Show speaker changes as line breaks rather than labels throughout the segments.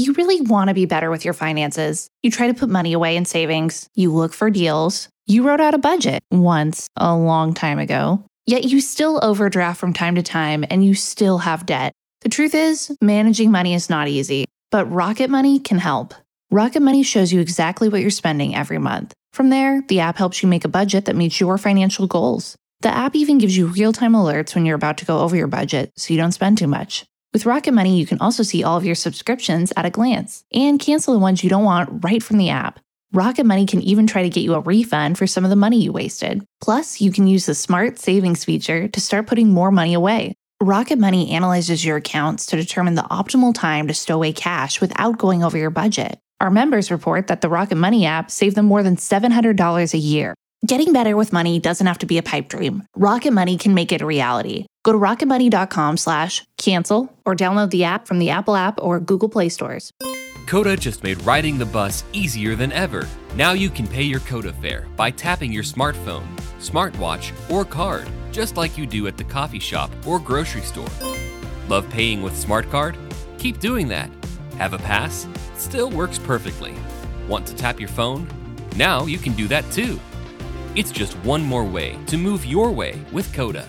You really want to be better with your finances. You try to put money away in savings. You look for deals. You wrote out a budget once, a long time ago. Yet you still overdraft from time to time and you still have debt. The truth is, managing money is not easy, but Rocket Money can help. Rocket Money shows you exactly what you're spending every month. From there, the app helps you make a budget that meets your financial goals. The app even gives you real-time alerts when you're about to go over your budget so you don't spend too much. With Rocket Money, you can also see all of your subscriptions at a glance and cancel the ones you don't want right from the app. Rocket Money can even try to get you a refund for some of the money you wasted. Plus, you can use the Smart Savings feature to start putting more money away. Rocket Money analyzes your accounts to determine the optimal time to stow away cash without going over your budget. Our members report that the Rocket Money app saved them more than $700 a year. Getting better with money doesn't have to be a pipe dream. Rocket Money can make it a reality. Go to rocketmoney.com/cancel or download the app from the Apple App or Google Play stores.
Coda just made riding the bus easier than ever. Now you can pay your Coda fare by tapping your smartphone, smartwatch, or card, just like you do at the coffee shop or grocery store. Love paying with Smart Card? Keep doing that. Have a pass? Still works perfectly. Want to tap your phone? Now you can do that too. It's just one more way to move your way with Coda.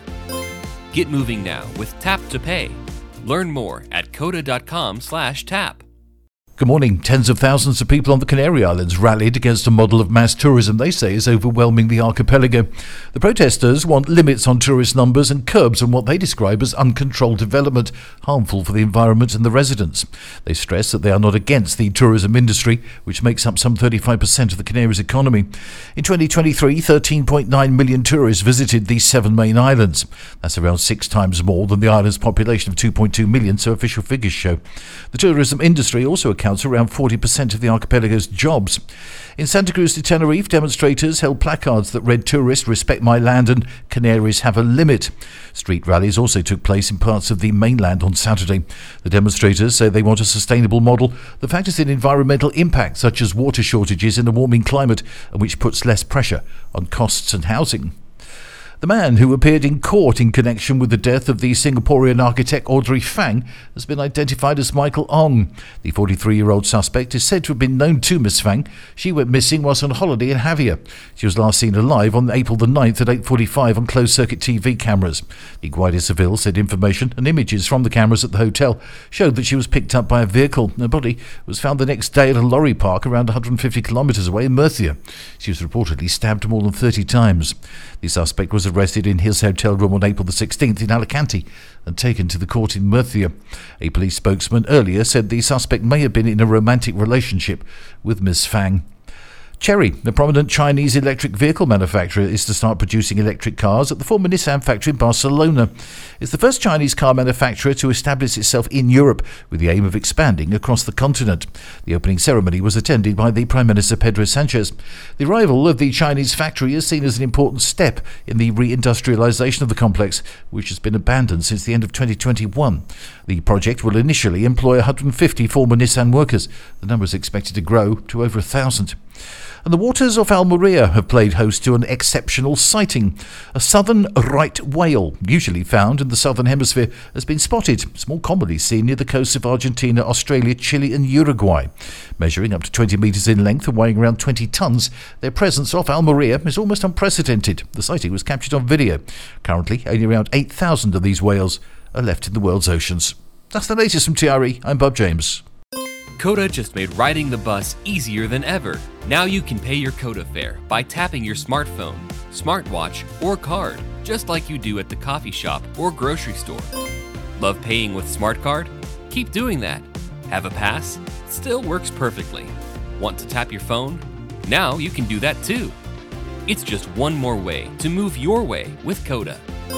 Get moving now with Tap to Pay. Learn more at coda.com/tap.
Good morning. Tens of thousands of people on the Canary Islands rallied against a model of mass tourism they say is overwhelming the archipelago. The protesters want limits on tourist numbers and curbs on what they describe as uncontrolled development, harmful for the environment and the residents. They stress that they are not against the tourism industry, which makes up some 35% of the Canaries' economy. In 2023, 13.9 million tourists visited these 7 main islands. That's around 6 times more than the island's population of 2.2 million, so official figures show. The tourism industry also accounts for around 40% of the archipelago's jobs. In Santa Cruz de Tenerife, demonstrators held placards that read "Tourists, respect my land" and "Canaries have a limit." Street rallies also took place in parts of the mainland on Saturday. The demonstrators say they want a sustainable model that factors in environmental impacts such as water shortages in a warming climate and which puts less pressure on costs and housing. The man who appeared in court in connection with the death of the Singaporean architect Audrey Fang has been identified as Michael Ong. The 43-year-old suspect is said to have been known to Miss Fang. She went missing whilst on holiday in Javier. She was last seen alive on April the 9th at 8:45 on closed-circuit TV cameras. The Guardia Civil said information and images from the cameras at the hotel showed that she was picked up by a vehicle. Her body was found the next day at a lorry park around 150 kilometres away in Murcia. She was reportedly stabbed more than 30 times. The suspect was arrested in his hotel room on April the 16th in Alicante and taken to the court in Murcia. A police spokesman earlier said the suspect may have been in a romantic relationship with Ms. Fang. Chery, the prominent Chinese electric vehicle manufacturer, is to start producing electric cars at the former Nissan factory in Barcelona. It's the first Chinese car manufacturer to establish itself in Europe with the aim of expanding across the continent. The opening ceremony was attended by the Prime Minister Pedro Sanchez. The arrival of the Chinese factory is seen as an important step in the reindustrialization of the complex, which has been abandoned since the end of 2021. The project will initially employ 150 former Nissan workers. The number is expected to grow to over 1,000. And the waters of Almeria have played host to an exceptional sighting. A southern right whale, usually found in the southern hemisphere, has been spotted. It's more commonly seen near the coasts of Argentina, Australia, Chile and Uruguay. Measuring up to 20 metres in length and weighing around 20 tonnes, their presence off Almeria is almost unprecedented. The sighting was captured on video. Currently, only around 8,000 of these whales are left in the world's oceans. That's the latest from TRE. I'm Bob James.
Coda just made riding the bus easier than ever. Now you can pay your Coda fare by tapping your smartphone, smartwatch, or card, just like you do at the coffee shop or grocery store. Love paying with Smart Card? Keep doing that. Have a pass? Still works perfectly. Want to tap your phone? Now you can do that too. It's just one more way to move your way with Coda.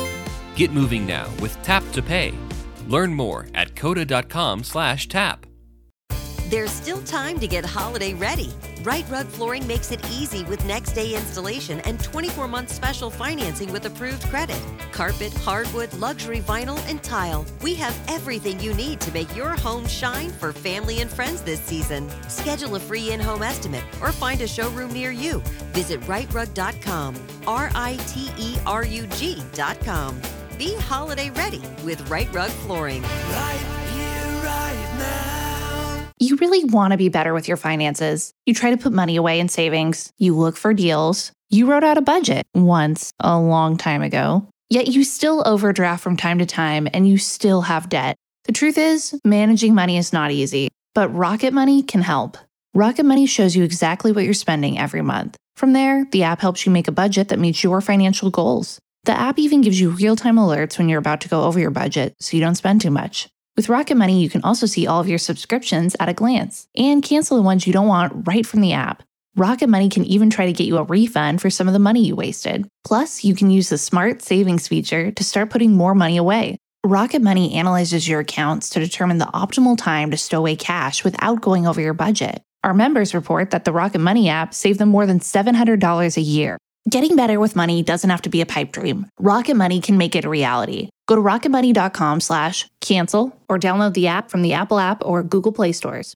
Get moving now with Tap to Pay. Learn more at coda.com/tap.
There's still time to get holiday ready. Right Rug Flooring makes it easy with next day installation and 24-month special financing with approved credit. Carpet, hardwood, luxury vinyl, and tile. We have everything you need to make your home shine for family and friends this season. Schedule a free in-home estimate or find a showroom near you. Visit rightrug.com, RITERUG.com. Be holiday ready with Right Rug Flooring.
Right here, right now.
You really want to be better with your finances. You try to put money away in savings. You look for deals. You wrote out a budget once a long time ago. Yet you still overdraft from time to time and you still have debt. The truth is, managing money is not easy, but Rocket Money can help. Rocket Money shows you exactly what you're spending every month. From there, the app helps you make a budget that meets your financial goals. The app even gives you real-time alerts when you're about to go over your budget so you don't spend too much. With Rocket Money, you can also see all of your subscriptions at a glance and cancel the ones you don't want right from the app. Rocket Money can even try to get you a refund for some of the money you wasted. Plus, you can use the Smart Savings feature to start putting more money away. Rocket Money analyzes your accounts to determine the optimal time to stow away cash without going over your budget. Our members report that the Rocket Money app saved them more than $700 a year. Getting better with money doesn't have to be a pipe dream. Rocket Money can make it a reality. Go to rocketmoney.com/cancel or download the app from the Apple app or Google Play stores.